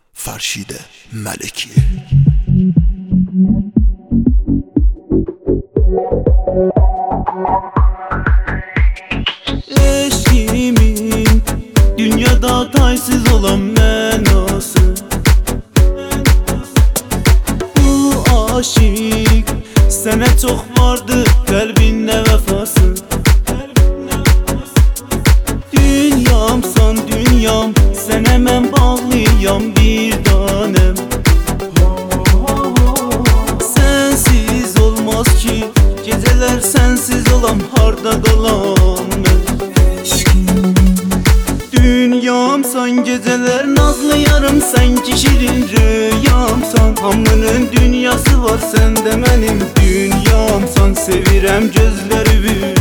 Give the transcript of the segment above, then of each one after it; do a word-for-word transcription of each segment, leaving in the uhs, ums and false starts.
Farşide Meleki. Eşimin dünyada taysız olan mənası, bu aşık sənə çox vardı qəlbində vəfası. Dünyamsan dünyam, sənə mən bağlıyam bir tanem. Sensiz olmaz ki, geceler sensiz olam, harda qalam mən. Dünyamsan geceler nazlı yarım, sen ki şirin rüyamsan. Hamının dünyası var, sen de benim dünyamsan. Sevirəm gözlerimi,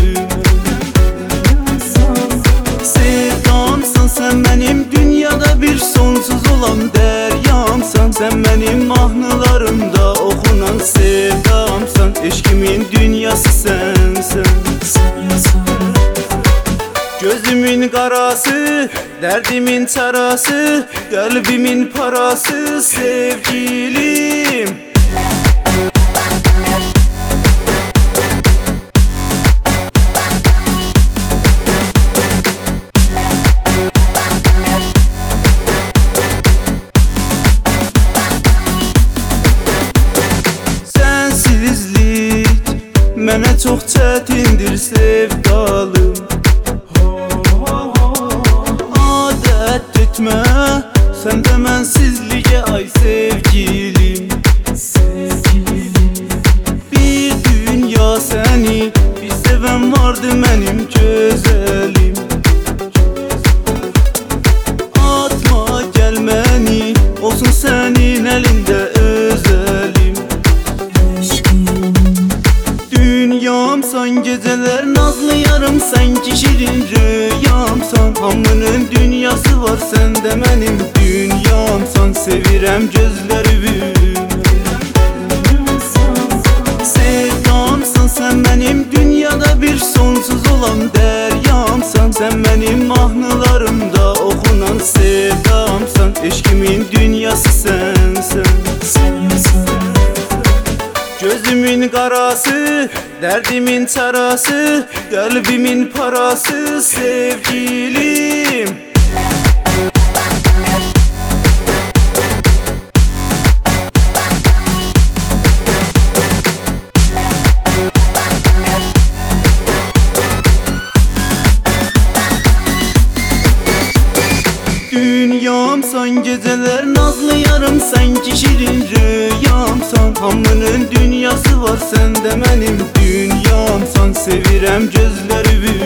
sevdamsan. Sen benim dünyada bir sonsuz olan deryamsan. Sen benim mahnılarımda okunan sevdamsan. Eşkimin dünyası sensen. Gözümün qarası, derdimin çarası, kalbimin parası sevgilim. Sensizlik mənə çox çətindir sevdalım. Adət etmə sən də mənsizliyə ay sevgilim. Bir dünya səni bir sevən vardı mənim gözəlim. Atma gəl məni, olsun sənin əlində özəlim. Dünyamsan geceler nazlı yarım, sen ki şirin rüyamsan. Hamının dünyası var, sen de benim dünyamsan. Sevirəm gözlerimi, sevdamsan. Sen benim dünyada bir sonsuz olan deryamsan. Sen benim mahnılarımda okunan sevdamsan. Eşkimin dünyası sensen. Gözümün qarası, derdimin çarası, kalbimin parası sevgilim. Dünyamsan geceler nazlı yarım, sen ki şirin rüyamsan. Hamının dünyası var, sen de benim dünyamsan. Sevirəm gözlerimi,